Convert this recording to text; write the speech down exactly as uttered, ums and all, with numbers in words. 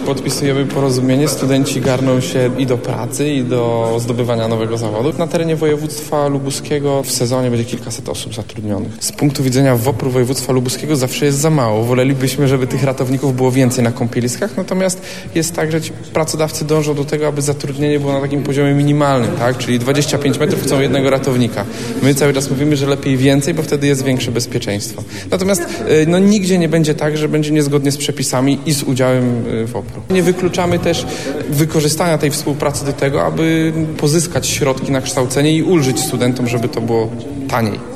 podpisujemy porozumienie, studenci garną się i do pracy, i do zdobywania nowego zawodu. Na terenie województwa lubuskiego w sezonie będzie kilkaset osób zatrudnionych. Z punktu widzenia W O P R u województwa lubuskiego zawsze jest za mało. Wolelibyśmy, żeby tych ratowników było więcej na kąpieliskach, natomiast jest tak, że ci pracodawcy dążą do tego, aby zatrudnienie było na takim poziomie minimalnym, tak? Czyli dwadzieścia pięć metrów chcą jednego ratownika. My cały czas mówimy, że lepiej więcej, bo wtedy jest większe bezpieczeństwo. Natomiast no, nigdzie nie będzie tak, że będzie niezgodnie z przepisami i z udziałem W O P R u. Nie wykluczamy też wykorzystania tej współpracy do tego, aby pozyskać środki na kształcenie i ulżyć studentom, żeby to było taniej.